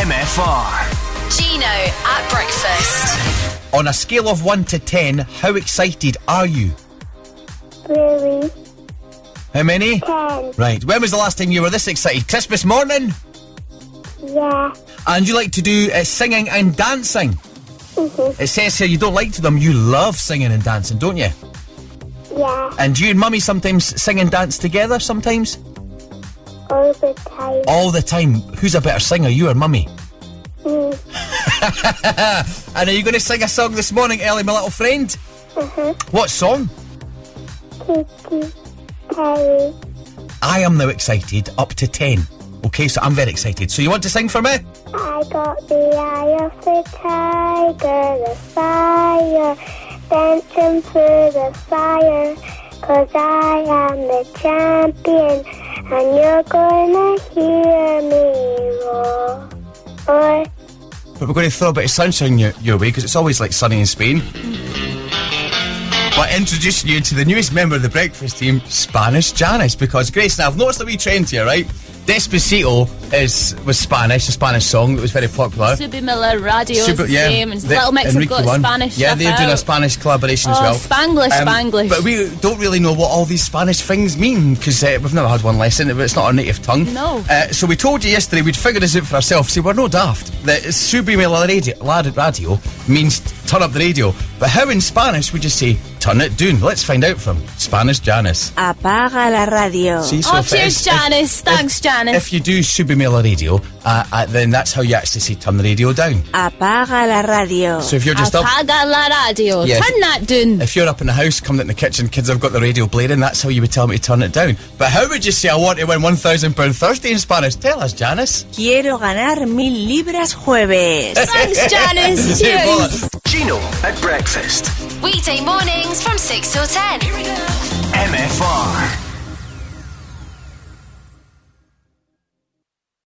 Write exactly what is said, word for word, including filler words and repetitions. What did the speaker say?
M F R. Gino at breakfast. On a scale of one to ten, how excited are you? Really? How many? Ten. Right. When was the last time you were this excited? Christmas morning? Yeah. And you like to do uh, singing and dancing? Mm-hmm. It says here you don't like them, you love singing and dancing, don't you? Yeah. And you and Mummy sometimes sing and dance together sometimes? All the time. All the time. Who's a better singer, you or Mummy? Mm. And are you going to sing a song this morning, Ellie, my little friend? Uh-huh. What song? Kiki, Terry. I am now excited up to ten. Okay, so I'm very excited. So you want to sing for me? I got the eye of the tiger, the fire, dancing through the fire, 'cause I am the champion, and you're gonna hear me roar. Or But we're going to throw a bit of sunshine your, your way, because it's always like sunny in Spain. But introducing you to the newest member of the breakfast team, Spanish Janice, because Grace, now I've noticed a wee trend here, right? Despacito is was Spanish, a Spanish song that was very popular. Subi Miller Radio Super, is the yeah, same, and the Little Mix have Enrique got one. Spanish Yeah, stuff they're doing a out. Spanish collaboration Oh, as well. Spanglish, Spanglish. But we don't really know what all these Spanish things mean, because uh, we've never had one lesson. It's not our native tongue. No. Uh, so we told you yesterday we'd figure this out for ourselves. See, we're no daft. That Subi Miller radio, radio means turn up the radio. But how in Spanish would you say turn it down? Let's find out from Spanish Janice. Apaga la radio. See, so Oh, if it cheers, is- Janice. if- Thanks, if, Janice. If you do Subi Miller radio, uh, uh, then that's how you actually say turn the radio down. Apaga la radio. So if you're just up... Apaga la radio. Yeah. Turn that down. If you're up in the house, coming in the kitchen, kids have got the radio blaring, that's how you would tell me to turn it down. But how would you say I want to win one thousand pounds Thursday in Spanish? Tell us, Janice. Quiero ganar mil libras jueves. Thanks, Janice. Cheers. Gino at breakfast. Weekday mornings from six till ten. M F R.